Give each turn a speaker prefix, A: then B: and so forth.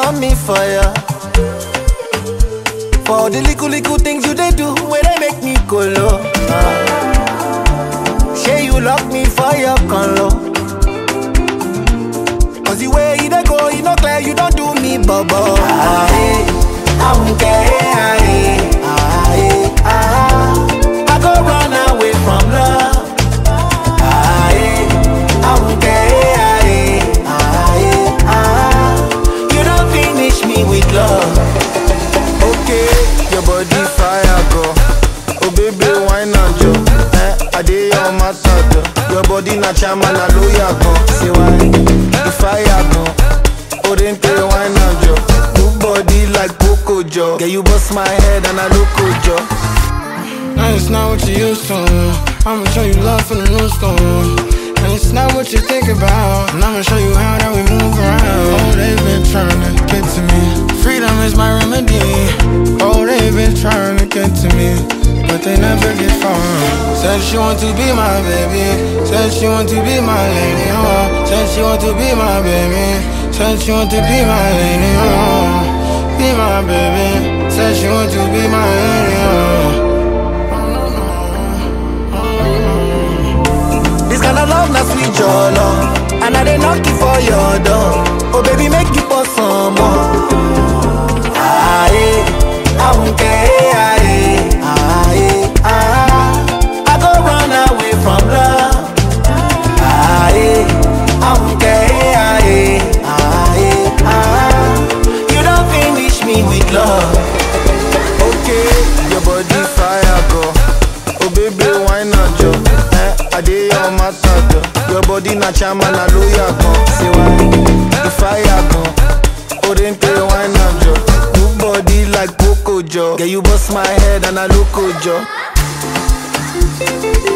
A: burn me fire. For the little things you they do, where they make me go low. Say you lock me for your conlo. Cause the way you dey go, you no clear, you don't do me bubble. I won't care. I go run away from love. I won't care. You don't finish me with love. Okay, your body fire go. Oh baby, why not yo? I dey on my side. Your body na chama na lawyer go. Say why? The fire go. Oh then tell why not yo? Good body like Poco Jo. Yeah, you bust my head and I look good yo.
B: And it's not what you used to. I'ma show you love from the new school. And it's not what you think about. And I'ma show you how that we move around. Oh, they've been trying to get to me. Freedom is my remedy. Oh, they've been trying to get to me, but they never get far. Said she want to be my baby. Said she want to be my lady. Oh, said she want to be my baby. Said she want to be my lady. Oh, be my baby. Said she want to be my lady. Oh.
A: This kind of love na sweet jollo, and I dey knock you for your door. Oh baby, make you pour some more. I won't care. I go run away from love. I won't care. You don't finish me with love. Okay, your body fire go. Oh baby, why not yo? I dey on my side. Your body na chama na lawyer go. Say why? The fire go. Oh then tell why not yo? Good body like Poco Jo. Yeah, you bust my head and I look good yo.